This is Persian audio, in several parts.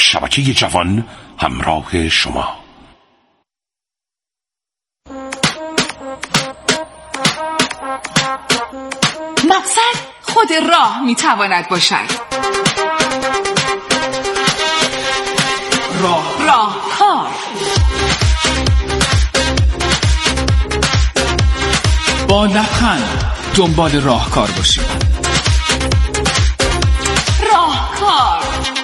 شبکه جوان همراه شما. مقصد خود راه میتواند باشد. راهکار. با لبخند دنبال راهکار باشید. راهکار.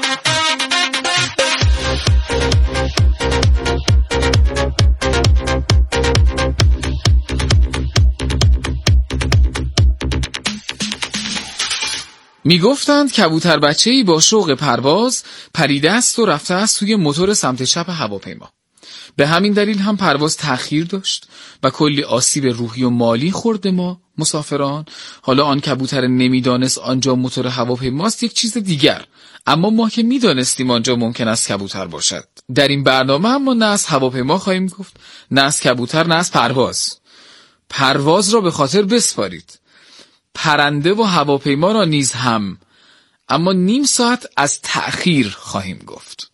میگفتند کبوتر بچه‌ای با شوق پرواز پریده است و رفته است توی موتور سمت چپ هواپیما. به همین دلیل هم پرواز تأخیر داشت و کلی آسیب روحی و مالی خورد ما مسافران. حالا آن کبوتر نمیدانست آنجا موتور هواپیماست یک چیز دیگر، اما ما که میدانستیم آنجا ممکن است کبوتر باشد. در این برنامه هم ما نه از هواپیما خواهیم گفت، نه از کبوتر، نه از پرواز. پرواز را به خاطر بسپارید، پرنده و هواپیما را نیز هم، اما نیم ساعت از تأخیر خواهیم گفت.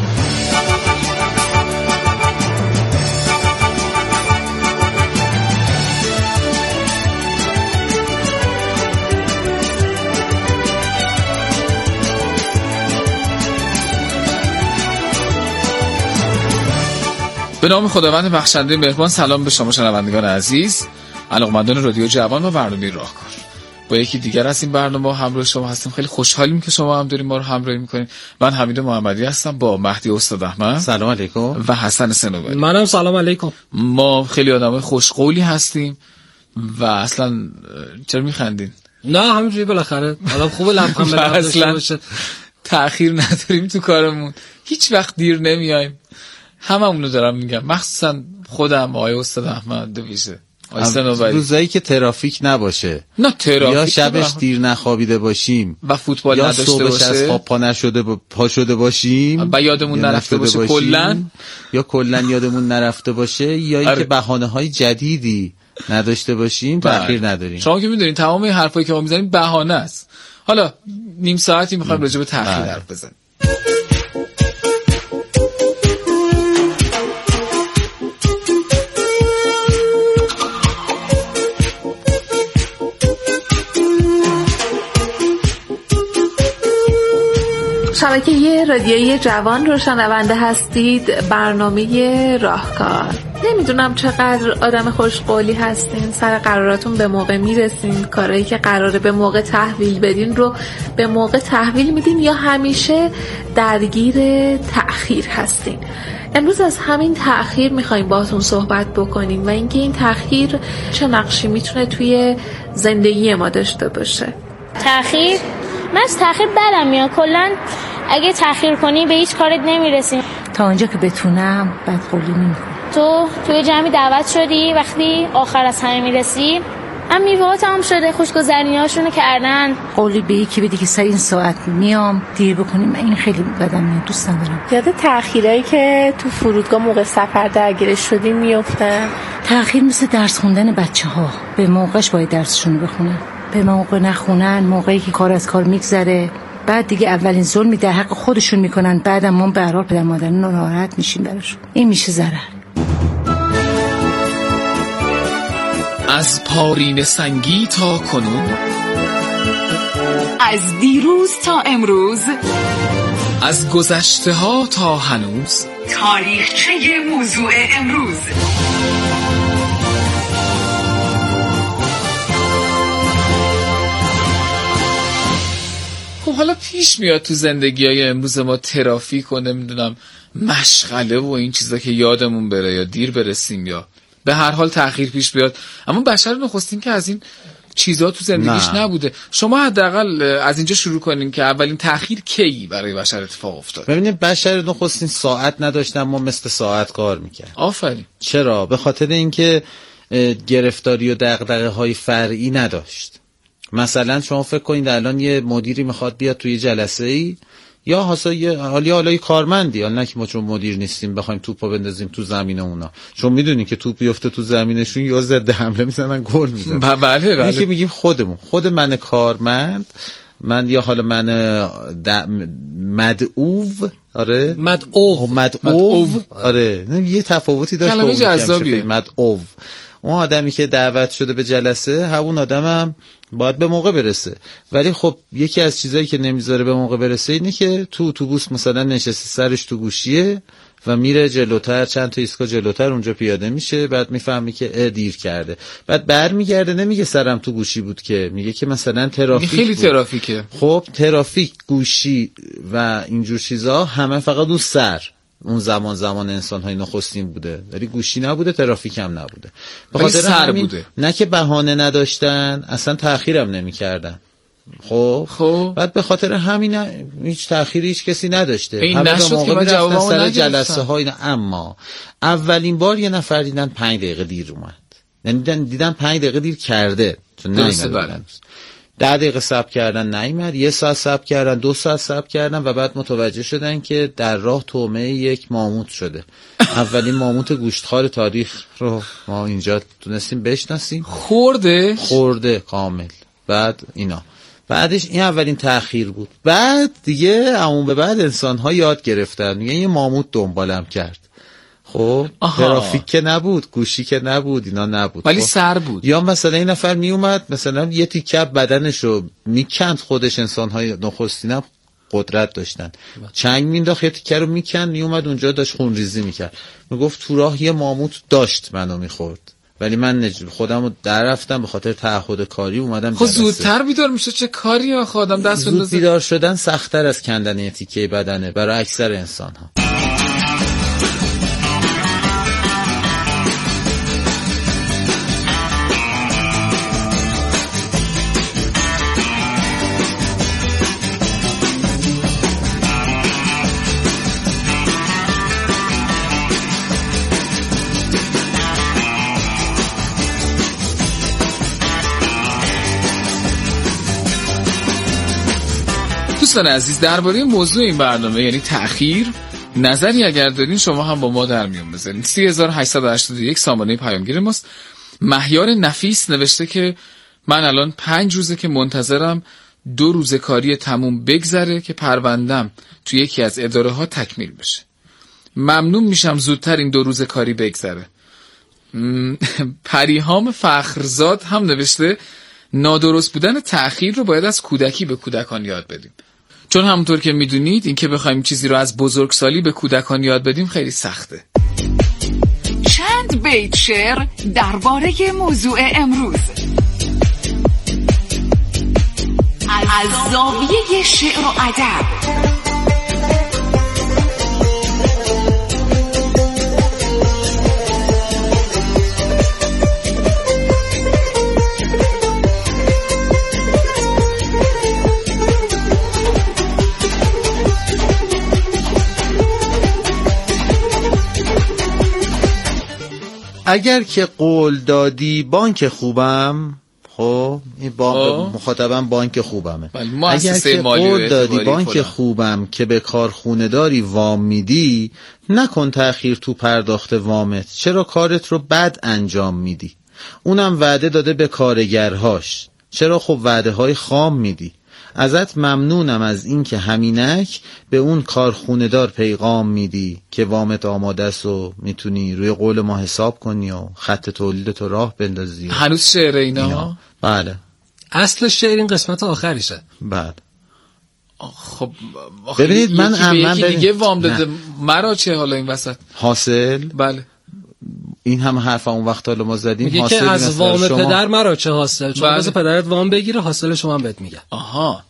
به نام خداوند بخشنده مهربان. سلام به شما شنوندگان عزیز، علاقه‌مندان رادیو جوان و برنامه راهکار. با یکی دیگر از این برنامه همراه شما هستیم. خیلی خوشحالیم که شما هم داریم ما رو همراهی می‌کنید. من حمید محمدی هستم با مهدی استاد احمد. سلام علیکم. و حسن سنوبری. منم سلام علیکم. ما خیلی آدمای خوشقولی هستیم و اصلا چرا می‌خندین؟ نه همینجوری بالاخره آدم خوبه لبخند داشته باشه. تأخیر نداریم تو کارمون، هیچ وقت دیر نمیایم. هممونو دارم میگم، مخصوصا خودم، آقای استاد احمد دویشه، روزایی که ترافیک نباشه، نه ترافیک، یا شبش دیر نخوابیده باشیم و فوتبال نداشته باشه، یا صبحش از خواب پا شده باشیم و یادمون نرفته باشه کلن، یا کلن یادمون نرفته باشه، یا اینکه بهانه‌های جدیدی نداشته باشیم، تأخیر نداریم. شما که میدونین تمام این حرفایی که ما میزنیم بهانه است. حالا نیم ساعتی میخوایم راجع به تأخیر حرف بزنیم. شبکه رادیویی جوان رو شنونده هستید. برنامه راهکار. نمیدونم چقدر آدم خوشقولی هستین، سر قراراتون به موقع میرسین، کارهایی که قراره به موقع تحویل بدین رو به موقع تحویل میدین، یا همیشه درگیر تأخیر هستین. امروز از همین تأخیر میخوایم باهاتون صحبت بکنیم و اینکه این تأخیر چه نقشی میتونه توی زندگی ما داشته باشه. تأخیر، من از تأخیر بدم میاد. کلاً اگه تأخیر کنی به هیچ کارت نمیرسی. تا اونجا که بتونم بدقولی نمیکنم. توی جمعی دعوت شدی، وقتی آخر از همه میرسی هم میوه تمام شده، خوشگذرونی هاشونو کردن، قولی به یکی بدی که سر این ساعت میام، دیر بکنیم، این خیلی بدم میاد، دوست ندارم. یاد تأخیرایی که تو فرودگاه موقع سفر درگیرش شدیم میافتم. تأخیر مثل درس خوندن بچه‌ها، به موقعش باید درسشون بخونن، به موقع نخونن، موقعی که کار از کار میگذره، بعد دیگه اولین ظلمی در حق خودشون میکنن، بعدم ما به هر حال پدر مادران ناراحت میشیم براشون. این میشه ضرر. از پارین سنگی تا کنون، از دیروز تا امروز، از گذشته ها تا هنوز، تاریخچه موضوع امروز. خب حالا پیش میاد تو زندگی‌های امروز ما ترافیک و نمیدونم مشغله و این چیزا که یادمون بره یا دیر برسیم یا به هر حال تأخیر پیش بیاد، اما بشر نخستین که از این چیزا تو زندگیش نبوده. شما حداقل از اینجا شروع کنین که اولین تأخیر کی برای بشر اتفاق افتاد. ببینید بشر نخستین ساعت نداشتن، ما مثل ساعت کار میکرد. آفرین. چرا؟ به خاطر اینکه گرفتاری و دغدغه‌های فرعی نداشت. مثلا شما فکر کنید الان یه مدیری میخواد بیاد توی جلسه‌ای، یا حالا کارمندی، حالا نه که ما چون مدیر نیستیم بخوایم توپو بندازیم تو زمین اونا، چون میدونی که توپ بیفته تو زمینشون یا ضد حمله میزنن، گل میزنن. بله. اینکه میگیم خود من کارمند، من یا حالا من مدعو آره مدعو. آره یه تفاوتی داشت. کلمه جذابیه. مدعو. اون آدمی که دعوت شده به جلسه همون آدمم باید به موقع برسه، ولی خب یکی از چیزایی که نمیذاره به موقع برسه اینه که تو اتوبوس مثلا نشسته سرش تو گوشیه و میره جلوتر، چند تا ایستگاه جلوتر اونجا پیاده میشه، بعد میفهمی که دیر کرده، بعد برمیگرده نمیگه سرم تو گوشی بود، که میگه که مثلا ترافیک خیلی بود. ترافیکه. خب ترافیک، گوشی و اینجور چیزا همه فقط اون سر اون زمان انسان‌های نخستین بوده، ولی گوشی نبوده، ترافیک هم نبوده، به خاطر سر بوده. نه که بهانه نداشتن، اصلا تأخیرم نمی‌کردن. خب بعد به خاطر همین هیچ تأخیری هیچ کسی نداشته، این همه نشد موقع که من جوابمو سر نگرفتم. جلسه ها اینا. اما اولین بار یه نفر دیدن 5 دقیقه دیر اومد، یعنی دیدن 5 دقیقه دیر کرده، چون نمی‌دونن 10 دقیقه صبر کردن نیامد، 1 ساعت صبر کردن، 2 ساعت صبر کردن و بعد متوجه شدن که در راه طعمه یک ماموت شده. اولین ماموت گوشتخوار تاریخ رو ما اینجا تونستیم بشناسیم. خورده کامل. بعد اینا، بعدش این اولین تأخیر بود. بعد دیگه همون به بعد انسان‌ها یاد گرفتن، یه ماموت دنبالم کرد. خب ترافیک که نبود، گوشی که نبود، اینا نبود، ولی خب. سر بود. یا مثلا این نفر می اومد مثلا یه تیکه بدنشو میکند، خودش انسان‌های نخستین قدرت داشتن، چنگ مینداخت یه تیکه رو میکند، می اومد اونجا داشت خونریزی میکرد، میگفت تو راه یه ماموت داشت منو میخورد، ولی من خودمو در رفتم به خاطر تعهد کاری اومدم. خب زودتر بیدار میشه، چه کاری آخه آدم دست بندازه. زود بیدار شدن سخت‌تر از کندن یه تیکه بدنه برای اکثر انسان‌ها. دوستان عزیز، درباره موضوع این برنامه یعنی تأخیر نظری اگر دارین شما هم با ما در میون بذارین. 3881 سامانه پیامگیر ماست. مهیار نفیس نوشته که من الان 5 روزه که منتظرم 2 روز کاری تموم بگذره که پروندم تو یکی از اداره ها تکمیل بشه. ممنون میشم زودتر این 2 روز کاری بگذره. پریهام فخرزاد هم نوشته نادرست بودن تأخیر رو باید از کودکی به کودکان یاد بدیم، چون همونطور که میدونید این که بخوایم چیزی رو از بزرگسالی به کودکان یاد بدیم خیلی سخته. چند بیت شعر درباره موضوع امروز از زاویه شعر و ادب. اگر که قول دادی بانک خوبم، خب این مخاطبم بانک خوبمه. اگر که قول دادی بانک خوبم که به کارخونه داری وام میدی، نکن تأخیر تو پرداخت وامت، چرا کارت رو بد انجام میدی؟ اونم وعده داده به کارگرهاش، چرا خب وعده های خام میدی؟ ازت ممنونم از این که همینک به اون کارخونه دار پیغام میدی که وامت آماده است و میتونی روی قول ما حساب کنی و خط تولیدتو راه بندازی. هنوز شعر اینا؟ بله. اصل شعر این قسمت آخریشه. بله. خب ببینید من دیگه وام داده، مرا چه حالا این وسط؟ حاصل؟ بله. این هم حرف اون وقت حالا ما زدیم. میگه که از وام پدر مرا چه حاصل، چون واسه پدرت وام بگیره حاصل شما هم بهت میگه. آها.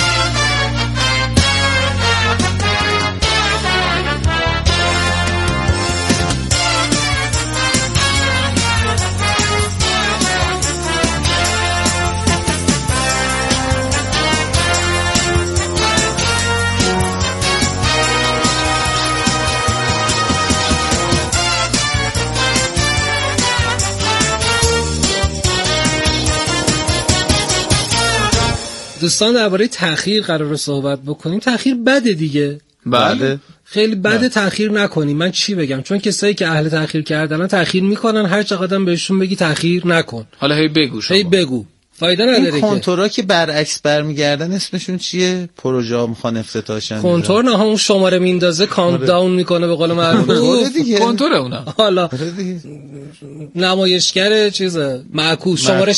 دوستان درباره تأخیر قراره صحبت بکنیم. تأخیر بده دیگه. بله. خیلی بده تأخیر نکنیم. من چی بگم؟ چون کسایی که اهل تأخیر کردن تأخیر میکنن، هر چقدر بهشون بگی تأخیر نکن. حالا هی بگو شما. هی بگو. فایده نداره. این کنتورا که برعکس برمیگردن اسمشون چیه؟ پروژه میخوان افتتاحشن. کنتور نه، اون شماره میندازه کانت داون میکنه به قول معروف. کنتور اونا. حالا نمایشگر چیزه معکوس، شمارش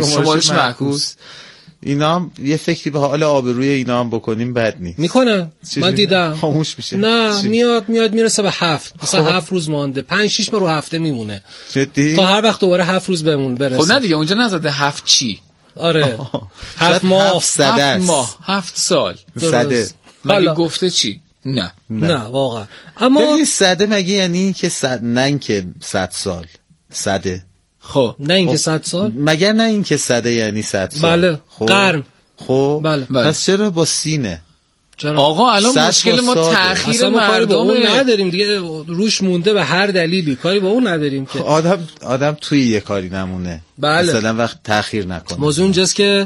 معکوس. اینا هم یه فکری به حال آبروی اینا هم بکنیم بد نیست. میکنه. من دیدم. خاموش میشه. نه میاد میرسه به 7. مثلا 7 روز مونده. 5-6 رو هفته میمونه. جدی؟ تا هر وقت دوباره 7 روز برسه. خب نه دیگه اونجا نزده 7 چی؟ آره. 7 ماه، 7 ماه، 7 سال. صده. مگه گفته چی؟ نه واقعا. اما ببین صده مگه یعنی این که نه این که 100 سال. صده. خب نه این که 100 سال؟ مگر نه این که صده یعنی 100 سال. بله. قرن. خب بله. پس چرا با سینه؟ آقا الان مشکل ما تأخیر مردم نداریم دیگه، روش مونده به هر دلیلی، کاری با اون نداریم که آدم توی یه کاری نمونه. بله. مثلا وقت تأخیر نکنه. موضوع اینجاست که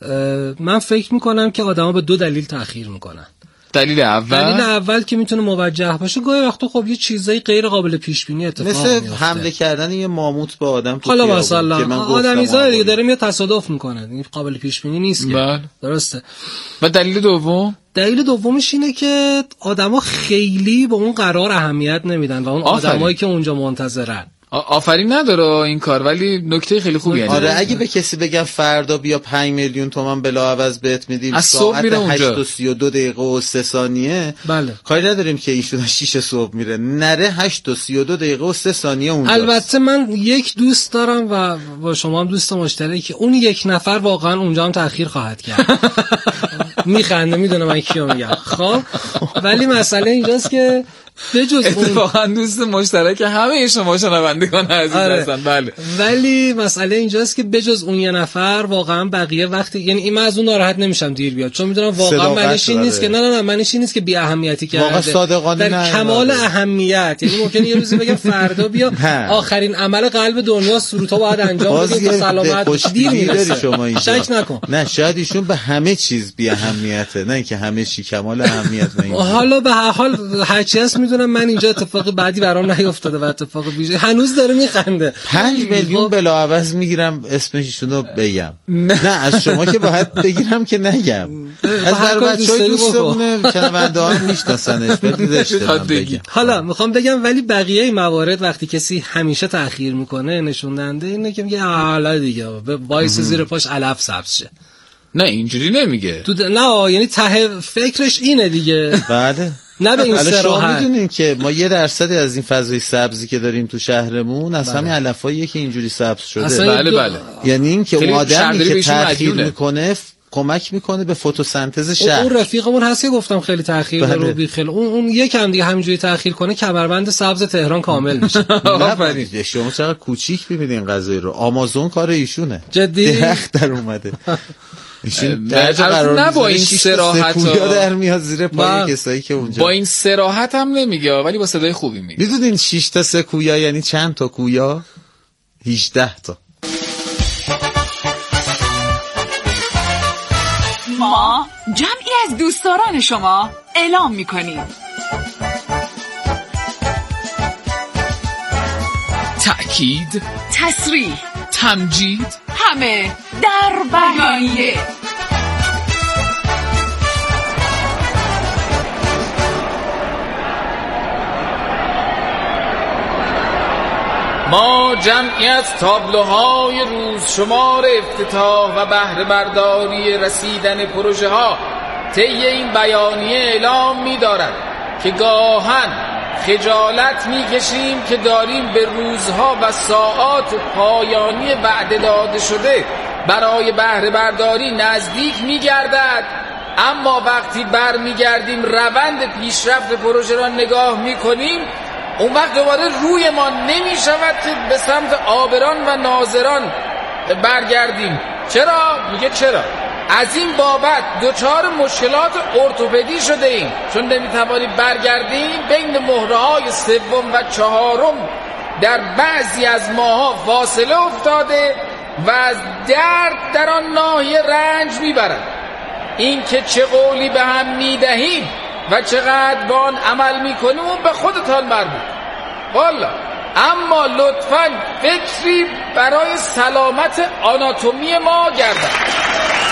من فکر میکنم که آدما به 2 دلیل تأخیر میکنن. دلیل اول که میتونه موجه باشه، گاهی وقتا خب یه چیزای غیر قابل پیش بینی اتفاق میفته، مثل حمله کردن یه ماموت به آدم تو حالا مثلا آدمیزاد دیگه داره میاد تصادف میکنه، این قابل پیش بینی نیست که. درسته. و دلیل دومش اینه که آدما خیلی به اون قرار اهمیت نمیدن و اون آدمایی که اونجا منتظرن. آفرین نداره این کار، ولی نکته خیلی خوبیه. آره اگه به کسی بگم فردا بیا 5 میلیون تومان بلاعوض بهت میدیم ساعت 8:32 و 3 ثانیه، بله. کاری نداریم که ایشون 6 صبح میره، نره 8:32 و 3 ثانیه اونجا. البته من یک دوست دارم و با شما هم دوست مشترکی که اون یک نفر واقعا اونجا هم تأخیر خواهد کرد. میخنده، میدونه من کیو میگم. خب ولی مسئله اینجاست که بجز اتفاقا دوست مشترک همه شما شنوندگان عزیز هستن. بله. ولی مسئله اینجاست که بجز اون یه نفر واقعا بقیه وقتی، یعنی این من از اون ناراحت نمیشم دیر بیاد، چون میدونم واقعا معنیش این نیست که نه معنیش این نیست که بی اهمیتی کرده، واقعا صادقانه در کمال اهمیت. یعنی ممکنه یه روزی بگم فردا بیا آخرین عمل قلب دنیا سروتا باید انجام بدیم تا سلامت دیر میرسه. شما اینجا شک نکن. نه شاید ایشون به همه چیز بی اهمیته، نه اینکه همه چی کمال اهمیت نه. حالا به هر حال هر چی هست میدونم من اینجا اتفاق بعدی برام نیافتاده و اتفاق ویژه هنوز داره میخنده. 5 میلیون بلاعوض میگیرم اسمشون رو بگم؟ نه از شما که باید بگیرم که نگم، از در بچهای دوستمونه شنونده ها میشناسنش بگم. حالا میخوام بگم ولی بقیه موارد وقتی کسی همیشه تأخیر میکنه نشون دهنده اینه که میگه حالا دیگه وایس زیر پاش علف سبز شه. نه اینجوری نمیگه. نه یعنی ته فکرش اینه دیگه. بله. نه به این صراحت. میدونین که ما 1% از این فضای سبزی که داریم تو شهرمون از همین علفاییه که اینجوری سبز شده. بله. یعنی این که اون آدمی که تأخیر میکنه کمک میکنه به فتوسنتز شهر. اون رفیقمون هست که گفتم خیلی تأخیر داره و بیخیال اون یکم دیگه همینجوری تأخیر کنه کمربند سبز تهران کامل میشه. آفرین. شما چقدر کوچیک میبینین قضیه رو. آمازون کار ایشونه. جدی درخت در اومده. نه با این صراحت در میاد زیر پای کسایی که اونجا. با این صراحت هم نمیگه ولی با صدای خوبی میگه. میدونین 6 تا سکویا یعنی چند تا کویا؟ 18 تا. ما جمعی از دوستداران شما اعلام میکنیم. تأکید، تصریح، تمجید، همه در بیانیه. ما جمعی از تابلوهای روز شمار افتتاح و بهره برداری رسیدن پروژه ها طی این بیانیه اعلام می دارد که گاهن خجالت می کشیم که داریم به روزها و ساعات پایانی وعده داده شده برای بهره برداری نزدیک می گردد، اما وقتی بر می گردیم روند پیشرفت پروژه را نگاه می کنیم اون وقت دوباره روی ما نمی شود که به سمت آبران و ناظران برگردیم. چرا؟ میگه چرا؟ از این بابت دچار مشکلات ارتوپدی شده ایم، چون نمیتوانیم برگردیم. بین مهره‌های 3 و 4 در بعضی از ماها فاصله افتاده و از درد در آن ناحیه رنج میبرد. این که چه قولی به هم میدهیم و چقدر با آن عمل میکنیم اون به خودتان مربوط. والا اما لطفاً فکری برای سلامت آناتومی ما گردن.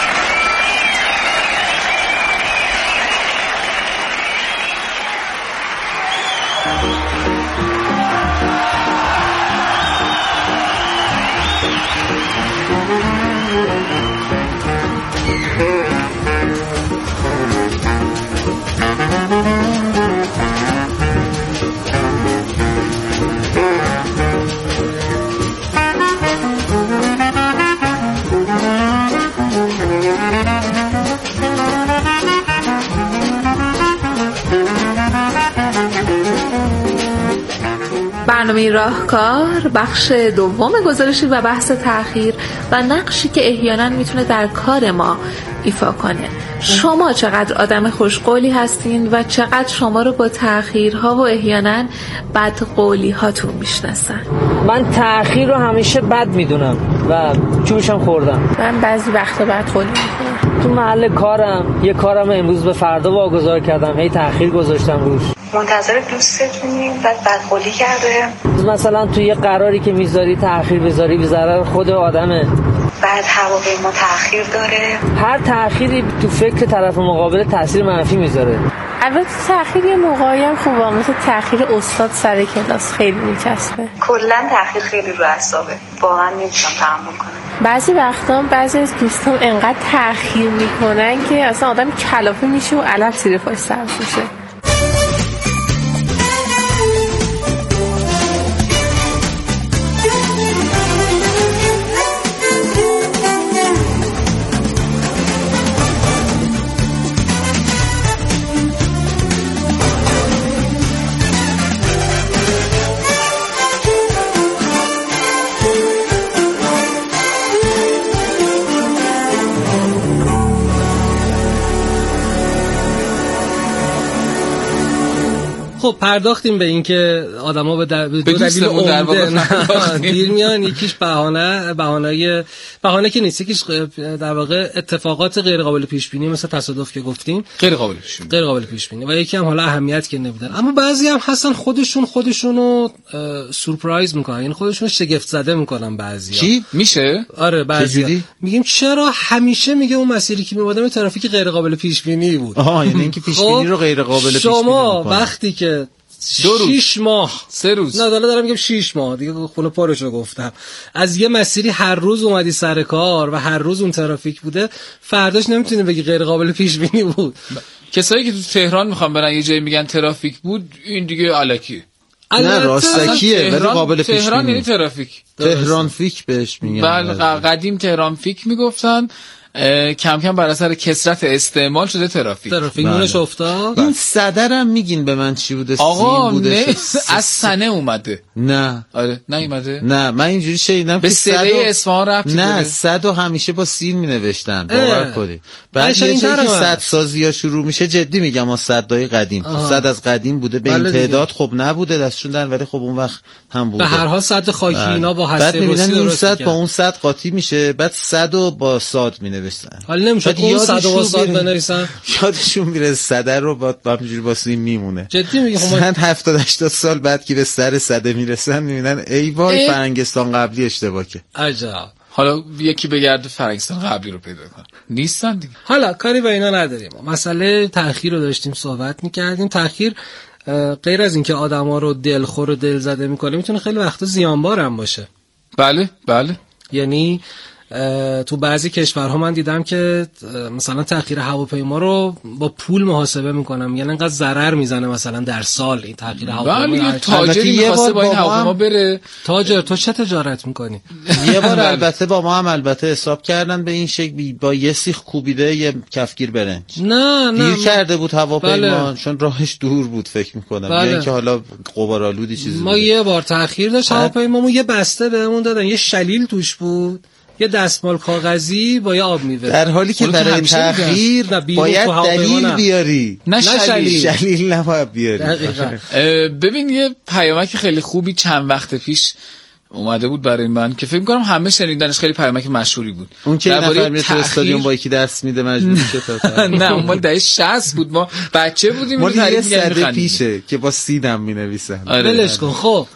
برنامه راهکار بخش دوم گزارشی و بحث تأخیر و نقشی که احیانا میتونه در کار ما ایفا کنه. شما چقدر آدم خوشقولی هستین و چقدر شما رو با تأخیرها و احیانا بدقولی هاتون میشناسن؟ من تأخیر رو همیشه بد میدونم و چوبشم خوردم. من بعضی وقتا بدقولی میکنم. تو محل کارم یه کارم امروز به فردا واگذار کردم، هی تأخیر گذاشتم روش. منتظر دوستتونیم بعد بدقولی کرده. مثلا تو یه قراری که میذاری تأخیر بذاری به ضرر خود آدمه. بعد هواپیما تأخیر داره. هر تأخیری تو فکر طرف مقابل تأثیر منفی میذاره. البته تأخیر یه موقعی هم خوبه، مثل تأخیر استاد سر کلاس خیلی میچسبه. کلا تأخیر خیلی رو اعصابه، واقعا نمیتونم تحمل کنم. بعضی وقتا بعضی از دوستان انقدر تأخیر میکنن که اصلا آدم کلافه میشه و علف زیر پاش سبز میشه. خب پرداختیم به این که آدما به دو دلیل عمده دیر میان. یکیش بهانه که نیست، یکیش در واقع اتفاقات غیر قابل پیش بینی مثل تصادف که گفتیم غیر قابل پیش بینی و یکی هم حالا اهمیت که نمیدن. اما بعضی هم هستن خودشونو سورپرایز میکنن، یعنی خودشونو شگفت زده میکنن. بعضیا چی میشه؟ آره بعضیا میگیم چرا همیشه میگه اون مسیری که میبادم ترافیک غیر قابل پیش بینی بود. یعنی اینکه پیش بینی رو غیر قابل پیش بینی شما وقتی که 6 ماه 3 روز نه دارم میگم 6 ماه دیگه خونه پارشو گفتم از یه مسیری هر روز اومدی سر کار و هر روز اون ترافیک بوده، فرداش نمیتونی بگی غیر قابل پیش بینی بود. کسایی که تو تهران میخوان برن یه جایی میگن ترافیک بود، این دیگه الکی. نه راستکیه ولی قابل پیش بینی. تهران یعنی ترافیک، تهران فیک بهش میگن. بله قدیم تهران فیک میگفتن، کم کم بر اثر کثرت استعمال شده ترافیک نونش افتاد. این صدرم میگین به من چی بوده؟ آقا نه از سنه اومده. نه آره نیومده. نه من اینجوری شنیدم به سده اصفهان رفت. نه 100 همیشه با سین مینوشتن، باور کنید. بعد یه جایی که 100 سازی‌ها شروع میشه، جدی میگم، 100 دای قدیم 100 از قدیم بوده، به این تعداد خب نبوده دستشون دادن، ولی خب اون وقت هم بوده. به هر حال 100 خاکی اینا با هسته روسی درست 100 با اون 100 قاطی میشه، بعد 100 با صاد مینوشتن. حالا نمیشه اون 100 با صاد بنویسن، یادشون میره صدر رو با همینجوری با سین میمونه. جدی میگم 70 80 سال بعد که به سر صده میرسن میبینن ای وای فرنگستان قبلی اشتباه که. عجب. حالا یکی بگرد فرنگستان قبلی رو پیدا کن، نیستن دیگه. حالا کاری به اینا نداریم. مسئله تأخیر رو داشتیم صحبت میکردیم. تأخیر غیر از اینکه آدما رو دلخور و دلزده میکنه، میتونه خیلی وقتا زیانبار هم باشه. بله یعنی تو بعضی کشورها من دیدم که مثلا تأخیر هواپیما رو با پول محاسبه میکنم، یعنی انقدر ضرر میزنه مثلا در سال این تأخیر هواپیما. بله تاجری میخواسته با این هواپیما بره. تاجر تو چه تجارت میکنی؟ یه بار البته با ما هم البته حساب کردن به این شکل، با یه سیخ کوبیده یه کفگیر برنج. نه دیر کرده بود هواپیما، چون راهش دور بود فکر میکنم، یا اینکه حالا غبارآلودی چیزی ما یه بار تأخیر داشت هواپیمامون، یه بسته بهمون دادن، یه شلیل توش بود، یه دستمال کاغذی با یه آب میوه، در حالی که برای تأخیر باید دلیل بیاری، نه شلیل نباید بیاری. ببین یه پیامک خیلی خوبی چند وقت پیش اومده بود برای من که فکر می‌کنم همه شنیدنش، خیلی پیامک مشهوری بود. اون که نفر میاد تو استادیوم با یکی درس میده مجبور میشه تا نه اون مال دهه 60 بود، ما بچه بودیم. مال یه سده پیشه که با سیدم مینویسن. ولش کن. خب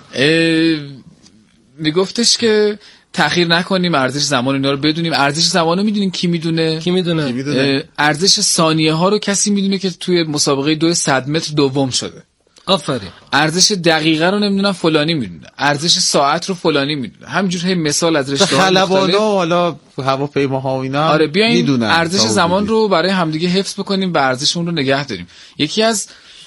میگفتش که تأخیر نکنیم، ارزش زمان اینا رو بدونیم. ارزش زمان رو میدونین کی میدونه؟ کی میدونه؟ ارزش ثانیه ها رو کسی میدونه که توی مسابقه 200 متر دوم شده. آفرین. ارزش دقیقه رو نمیدونم فلانی میدونه، ارزش ساعت رو فلانی میدونه. همینجور هم مثال از رشته‌ها خلبانا و حالا هواپیماها و اینا میدونن. ارزش زمان رو برای همدیگه حفظ بکنیم و ارزش اون رو نگه داریم. یکی از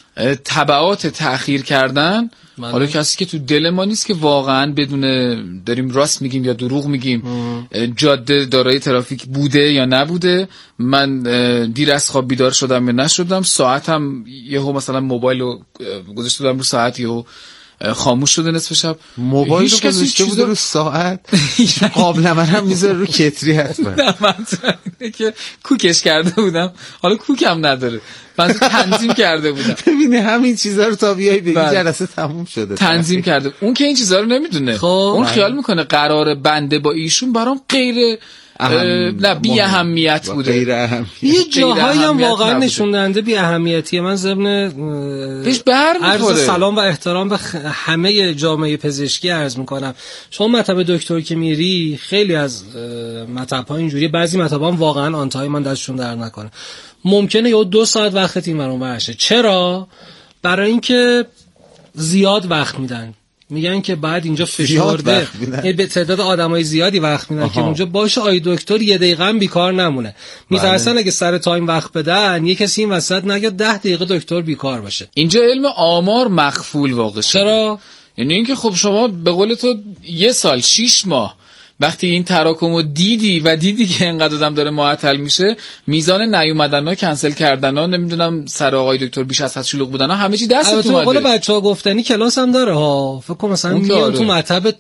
تبعات تأخیر کردن، حالا کسی که تو دل ما نیست که واقعا بدونه داریم راست میگیم یا دروغ میگیم، جاده دارای ترافیک بوده یا نبوده، من دیر از خواب بیدار شدم یا نشدم، ساعتم یهو مثلا موبایل رو گذاشته بودم رو ساعت یهو خاموش شده نصف شب، موبایل رو گذاشته بود رو ساعت، قابل هم میذاره رو کتری حتما. نه من که کوکش کرده بودم، حالا کوکم نداره، من تنظیم کرده بودم. ببینه همین چیزا رو تا بیای بگی جلسه تموم شده. تنظیم کرده. اون که این چیزا رو نمیدونه. اون خیال میکنه قراره بنده با ایشون برام غیر نه بی اهمیت بوده. غیر اهمیت. یه جاهایی هم واقعا نشون دهنده بی اهمیتیه. من ضمن بهش برمیخوره. عرض سلام و احترام به همه جامعه پزشکی عرض میکنم. شما مطب دکتر که میری، خیلی از مطب‌ها اینجوریه، بعضی مطب‌ها هم واقعا آن تایم من دستشون در نکنه. ممکنه یا 2 ساعت وقت این برام باشه. چرا؟ برای اینکه زیاد وقت میدن. میگن که بعد اینجا فشرده به تعداد آدمای زیادی وقت میدن که اونجا باشه آی دکتر 1 دقیقه هم بیکار نمونه. میترسن اگه سر تایم وقت بدن یه کسی این وسط نگه 10 دقیقه دکتر بیکار باشه. اینجا علم آمار مخفول واقع شده. چرا؟ یعنی اینکه خب شما به قول تو 1 سال 6 ماه وقتی این تراکمو دیدی که اینقدر آدم داره معطل میشه، میزان نیومدن‌ها، کنسل کردن‌ها، نمیدونم سر آقای دکتر بیش از حد شلوغ بودن‌ها، همه چی دستتون اومده. البته قول بچه‌ها گفتنی کلاس هم داره ها. فکر کنم مثلا میگن تو مطب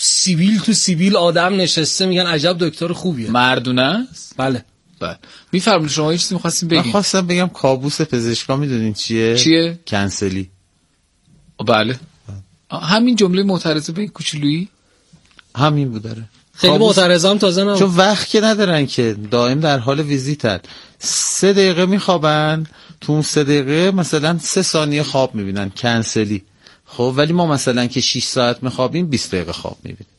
سیبیل آدم نشسته، میگن عجب دکتر خوبیه. مردونه است؟ بله. میفرمایید شما یه چیزی می‌خواستین بگین؟ من خواستم بگم کابوس پزشکا میدونین چیه؟ کنسلی. بله. همین جمله معترضه به این کوچولویی همین بود داره. خیلی معترضم تازه نه، چون وقت که ندارن که دائم در حال ویزیتن. 3 دقیقه میخوابن، تو اون 3 دقیقه مثلا 3 ثانیه خواب میبینن، کنسلی. خب ولی ما مثلا که 6 ساعت میخوابیم 20 دقیقه خواب میبینیم.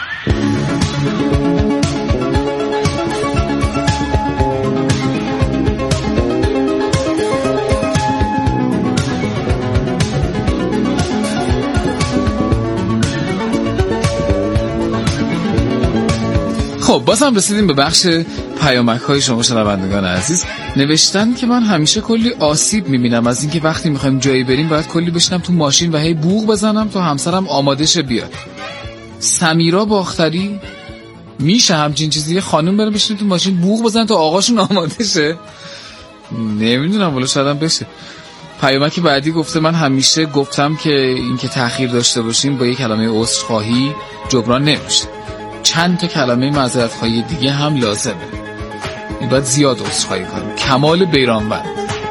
خب بازم رسیدیم به بخش پیامک های شما شنوندگان عزیز. نوشتن که من همیشه کلی آسیب میبینم از اینکه وقتی میخوایم جایی بریم باید کلی بشنم تو ماشین و هی بوق بزنم تا همسرم آماده شه بیاد. سمیرا باختری میشه همچین چیزی؟ خانم بره بشینه تو ماشین بوق بزنه تا آقاشون آماده شه؟ نمیدونم، ولی شاید هم بشه. پیامک بعدی گفته من همیشه گفتم که اینکه تأخیر داشته باشیم با یک کلمه عذرخواهی جبران نمیشه. چند تا کلمه معذرت‌خواهی دیگه هم لازمه. باید زیاد عذرخواهی کنیم. کمال بیرانوند.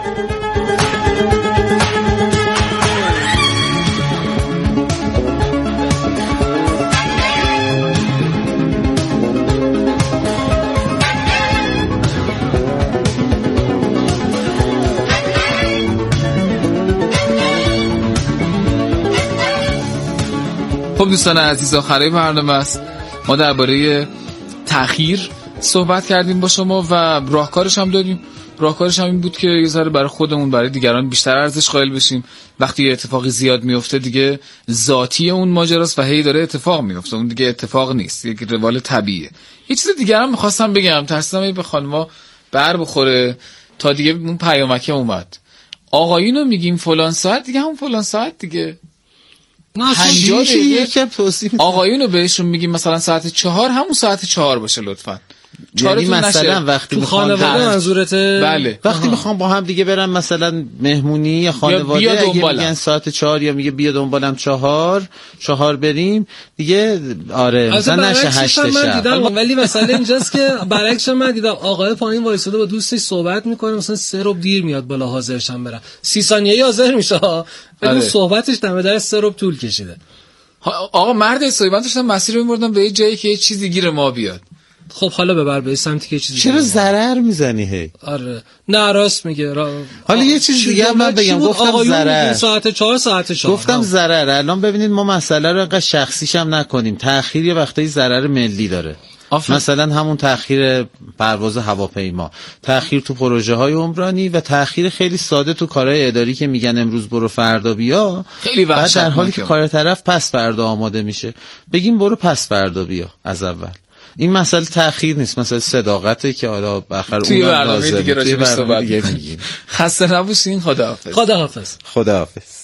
خب دوستان عزیز، آخره برنامه است. ما درباره تأخیر صحبت کردیم با شما و راهکارش هم دادیم. راهکارش هم این بود که یه ذره برای خودمون، برای دیگران بیشتر ارزش قائل بشیم. وقتی یه اتفاقی زیاد میفته دیگه ذاتی اون ماجراست و هی داره اتفاق میفته، اون دیگه اتفاق نیست، یک روال طبیعیه. یه چیز دیگه هم می‌خواستم بگم، ترسیدم به خانم‌ها بر بخوره تا دیگه اون پیامک اومد. آقایونو میگیم فلان ساعت دیگه همون فلان ساعت دیگه. آقایونو بهشون میگیم مثلا ساعت 4 همون ساعت 4 باشه لطفاً. یعنی مثلا وقتی تو خانواده منظورته؟ بله. وقتی میخوام با هم دیگه برم مثلا مهمونی یا خانواده، اگه میگن ساعت 4 یا میگه بیا دنبالم 4 بریم دیگه، آره مثلا نشه 8 شب. ولی مثلا اینجاست که برعکسش من دیدم آقای پایین وایساده با دوستش صحبت میکنه، مثلا 3 ربع دیر میاد بالا حاضرشم برم، 30 ثانیه حاضر میشه، ولی صحبتش دم در 3 ربع طول کشیده. آقا مرد حسابی، من داشتم مسیر رو می‌بردم به یه جایی که یه چیزی گیر ما بیاد. خب حالا ببر به سمتی که چیزی چرا ضرر میزنی هی؟ آره نه راست میگه. حالا یه چیز دیگه من بگم، گفتم ضرر. ساعت 4 گفتم ضرر. الان ببینید ما مسئله رو انقدر شخصیش هم نکنیم. تأخیر یه وقتایی ضرر ملی داره. مثلا همون تأخیر پرواز هواپیما، تأخیر تو پروژه های عمرانی و تأخیر خیلی ساده تو کارهای اداری که میگن امروز برو فردا بیا، خیلی بعد در حالی که کار طرف پس فردا آماده میشه بگیم برو پس فردا بیا از اول. این مسئله تأخیر نیست، مسئله صداقته که حالا بخیر توی برنامه دیگه راجعش صحبت میگیم. خسته نباشین. خداحافظ. خداحافظ. خداحافظ.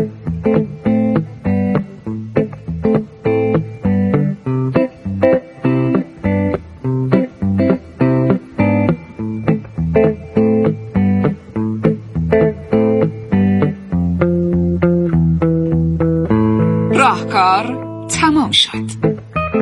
راهکار تمام شد.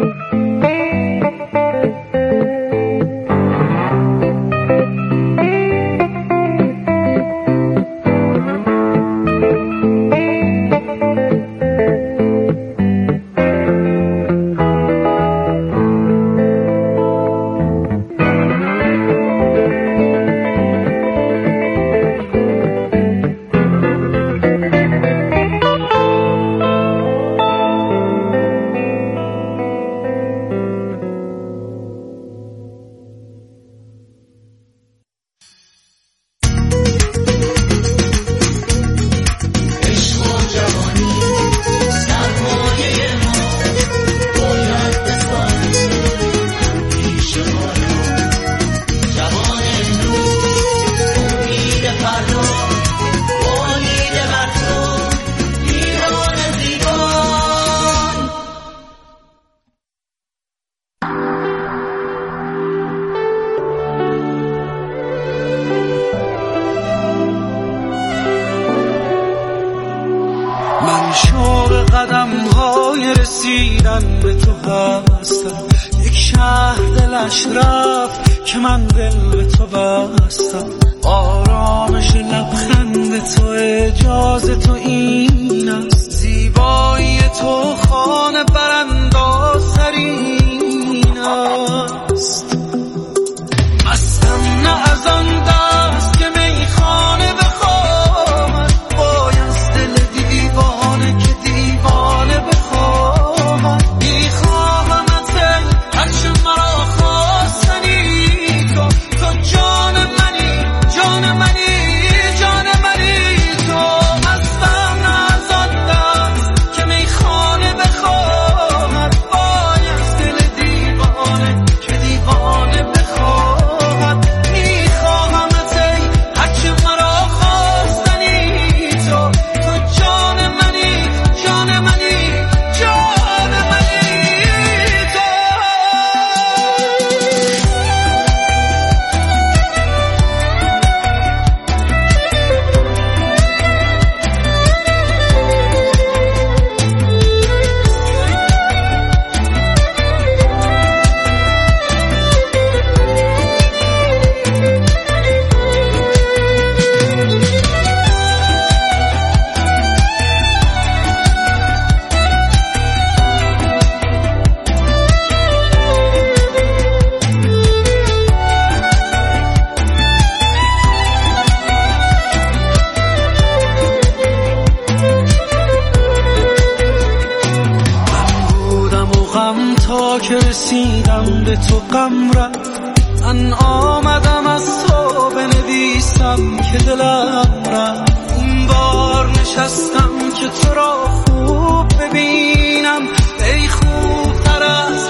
من شوق قدم‌های رسیدن به تو هستم، یک شهر دلش رفت که من دل به تو بستم. آرامش لبخند تو اجازه تو این است، زیبایی تو خانه براندازترین است. مستم نه از آن دست که میخانه بخواهد، باید دل دیوانه که دیوانه بخواهد. میخواهمت هرچه مرا خواستنی، تو جان منی، جان منی، جان منی. تو مستم نه از آن دست که میخانه بخواهد، باید دل دیوانه که دیوانه بخواهد. میخواهمت هرچه مرا خواستنی، تو جان منی، جان منی، جان منی. تا که رسیدم به تو غم رفت، من آمدم از تو بنویسم که دلم رفت. این بار نشستم که تو را خوب ببینم، ای خوبتر از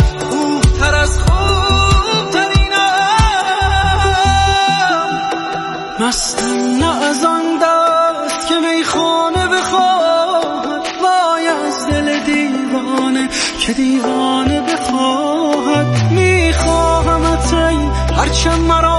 خوبترینم. مستم نه از آن دست که میخانه بخواهد، وای از دل دیوانه که دیوانه بخواهد. میخواهمت ای هرچه مرا